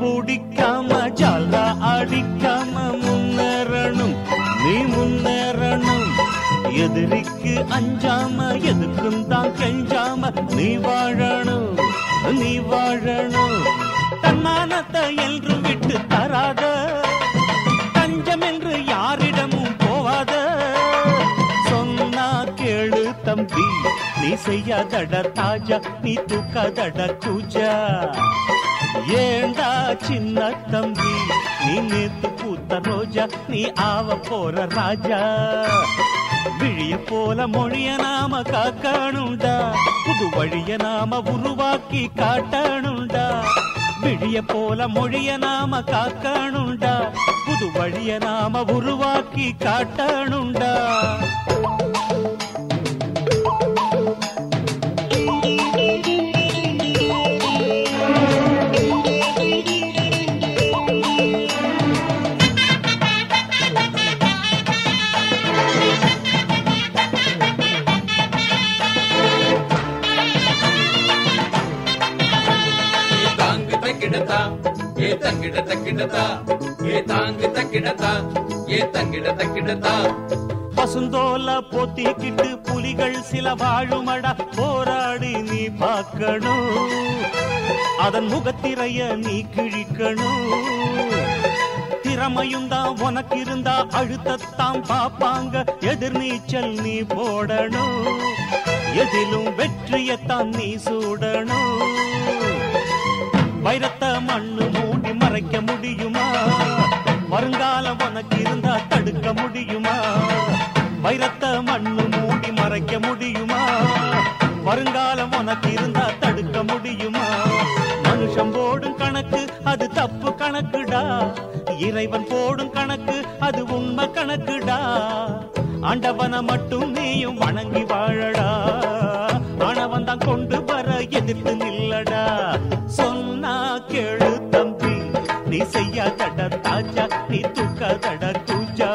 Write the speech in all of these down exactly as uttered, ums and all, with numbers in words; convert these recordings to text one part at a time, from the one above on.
குடிக்காம ஜாலா அடிக்காம முன்னேறணும், நீ முன்னேறணும். எதிரிக்கு அஞ்சாம எதுக்கும் தான் கெஞ்சாம நீ வாழணும், நீ வாழணும். தன்மானத்தை என்றும் விட்டு தராத, தஞ்சம் என்று யாரிடமும் போவாத. சொன்னா கேளு தம்பி, நீ செய்யாதட தாஜா, நீ தூக்காதட கூஜா. ஏண்டா சின்ன தம்பி, நீ நேத்து பூத்த ரோஜா, நீ ஆவ போற ராஜா. விழிய போல மொழிய நாம காக்கணுண்டா, புது வழிய நாம உருவாக்கி காட்டணுண்டா. விழிய போல மொழிய நாம காக்கணுண்டா, புது வழிய நாம உருவாக்கி காட்டணுண்டா. ஏ தங்கிட தக்கிடதா, ஏ தாங்கு தக்கிடதா, ஏ தங்கிட தக்கிடதா. பசுந்தோல போத்திக்கிட்டு புலிகள் சில வாழுமடா, போராடி நீ பார்க்கணும், அதன் முகத்திரைய நீ கிழிக்கணும். திறமையும் தான் உனக்கு இருந்தா அழுத்தத்தான் பாப்பாங்க, எதிர்நீச்சல் நீ போடணும், எதிலும் வெற்றியத்தான் நீ சூடணும். வைரத்த மண்ணு மூடி மறைக்க முடியுமா, வருங்காலம் உனக்கு இருந்தா தடுக்க முடியுமா. வைரத்த மண்ணு மூடி மறைக்க முடியுமா, வருங்காலம் உனக்கு இருந்தா தடுக்க முடியுமா. மனுஷன் போடும் கணக்கு அது தப்பு கணக்குடா, இறைவன் போடும் கணக்கு அது உண்மை கணக்குடா. ஆண்டவனை மட்டும் நீயும் வணங்கி வாழடா, ஆனவன் தான் கொண்டு வர எதிர்த்து நில்லடா. சொன்னா கேளு தம்பி, நீ செய்யாதட தாஜா, நீ தூக்காதட கூஜா.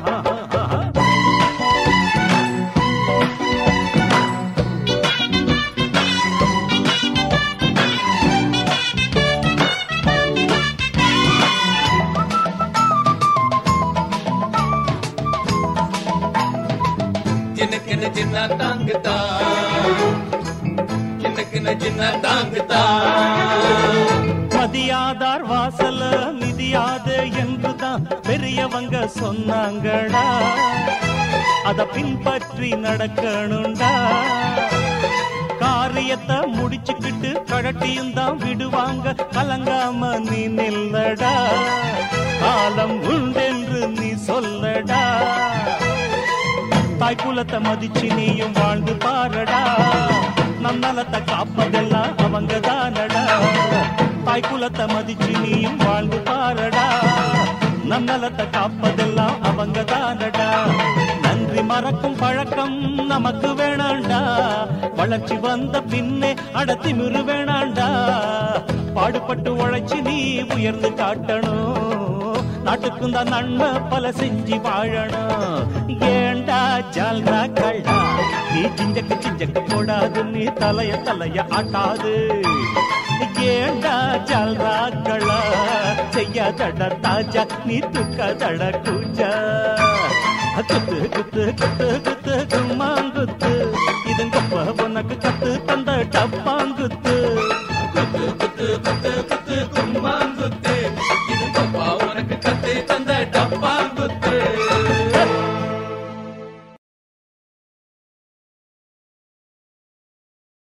சின்ன சின்ன தாங்குதா, சின்ன சின்ன தாங்குதா. மதியாதார் வாசல மிதியாத என்றுதான் பெரியவங்க சொன்னாங்கடா, அத பின்பற்றி நடக்கணும்டா. காரியத்தை முடிச்சுக்கிட்டு கழட்டியும் தான் விடுவாங்க, கலங்காம நீ நில்லடா. காலம் உண்டென்று நீ சொல்லடா, தாய் குலத்தை மதிச்சு நீயும் வாழ்ந்து பாரடா. நம் நலத்தை காப்பதெல்லாம் அவங்க தானடா, தாய் குலத்தை மதிச்சு நீயும் வாழ்ந்து பாரடா. நம் நலத்தை காப்பதெல்லாம் அவங்க தானடா. நன்றி மறக்கும் பழக்கம் நமக்கு வேணாண்டா, வளர்ச்சி வந்த பின்னே அடத்திமிரு வேணாண்டா. பாடுபட்டு உழைச்சி நீ உயர்ந்து காட்டணும், நாட்டுக்கும் தான் நன்மை பல செஞ்சு வாழணும். ஏண்டா ஜால்ரா கள்ளா, நீ சிஞ்சக்கு சிஞ்சக்கு போடாது, நீ தலைய தலைய ஆட்டாது. ஏண்டா ஜால்ரா கள்ளா, செய்யாதட தாஜா, நீ தூக்காதட கூஜா. குத்து குத்து குத்து குத்து கும்மாங்குத்து, இது கொப்ப உனக்கு கத்து தந்த டப்பாங்குத்து. குத்து குத்து குத்து குத்து கும்மாங்குத்து, இது கொப்பா உனக்கு கத்து தந்த டப்பா.